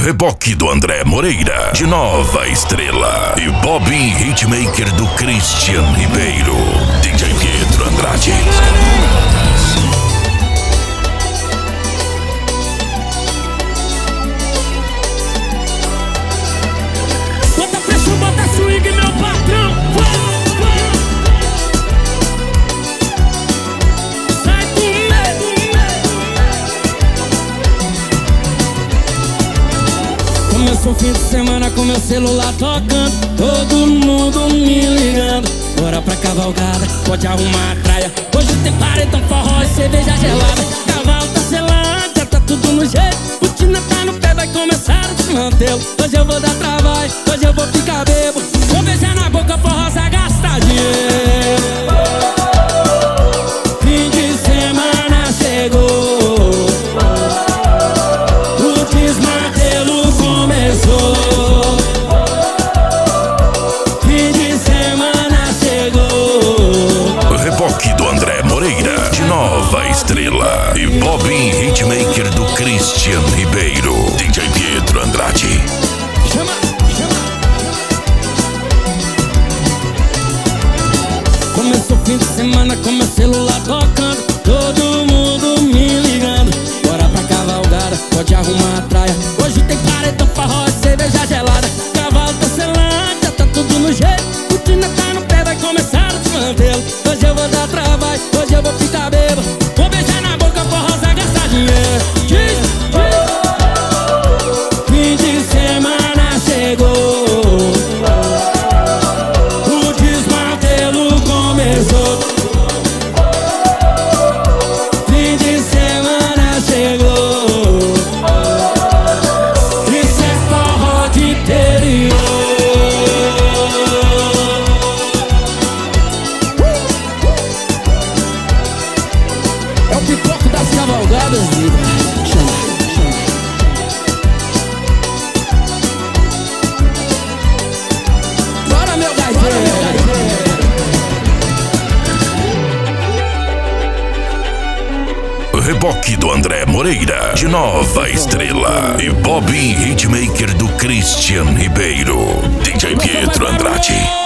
Reboque do André Moreira, de Nova Estrela. E Bob Hitmaker do Christian Ribeiro. DJ Pietro Andrade. Bota pressão, bota swing, meu patrão. Sai do medo. Começou o fim de semana com meu celular tocando, todo mundo me ligando. Bora pra cavalgada, pode arrumar a traia. Hoje tem paredão, forró e cerveja gelada. Cavalo tá selado, já tá tudo no jeito. Rotina tá no pé, vai começar o desmantelo. Hoje eu vou dar trabalho, hoje eu vou ficar bebo. Vou beijar na boca, forrosa, gastar dinheiro. Fim de semana chegou, o desmantelo começou. Fim de semana chegou. Reboque do André Moreira, de Nova Estrela. E Bob Hitmaker do Christian Ribeiro. DJ Pietro Andrade. Chama, chama. Começou o fim de semana com meu celular tocando, todo mundo me ligando. Bora pra cavalgada, pode arrumar a traia. Hoje tem paredão, forró e cerveja gelada. Cavalo tá selado, já tá tudo no jeito. Rotina tá no pé, vai começar o desmantelo. Hoje eu vou dar trabalho, hoje eu vou ficar bebo. Vou beijar na boca, forrosa, gastar dinheiro. Diz, diz. Fim de semana chegou, o desmantelo começou. Fim de semana chegou, isso é forró de interior. É o pipoco das cavalgadas, vida. Chama, chama. Bora, meu gaiteiro. Reboque do André Moreira, de Nova Estrela. E Bob Hitmaker do Christian Ribeiro. DJ Pietro Andrade.